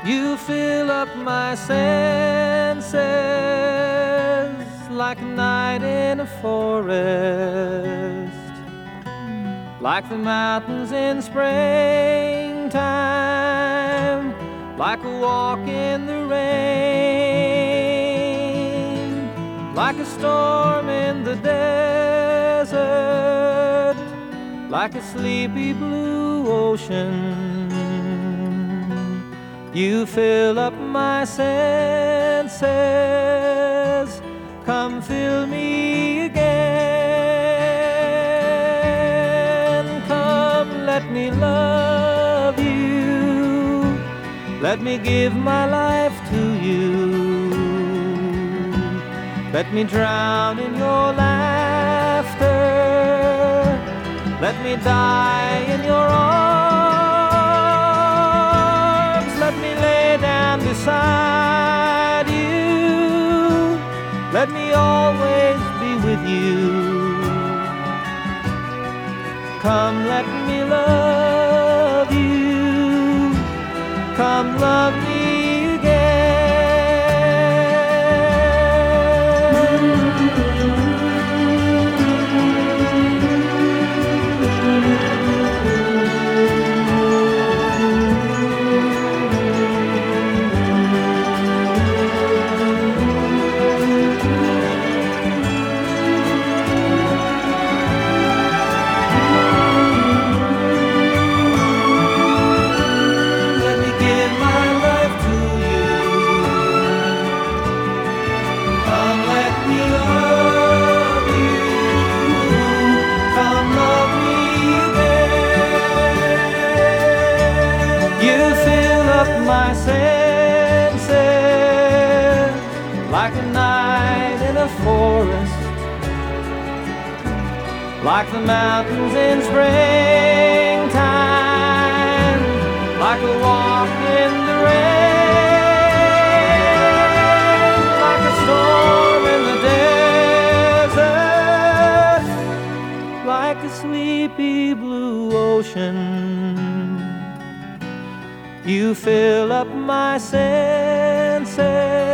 You fill up my senses like a night in a forest, like the mountains in springtime, like a walk in the rain, like a storm in the desert, like a sleepy blue ocean. You fill up my senses, come fill me again. Come, let me love you, let me give my life to you. Let me drown in your laughter, let me die in your arms, let me lay down beside you, let me always be with you. Come, let me love you, come love me again. My senses like a night in a forest, like the mountains in springtime, like a walk in the rain, like a storm in the desert, like a sleepy blue ocean. You fill up my senses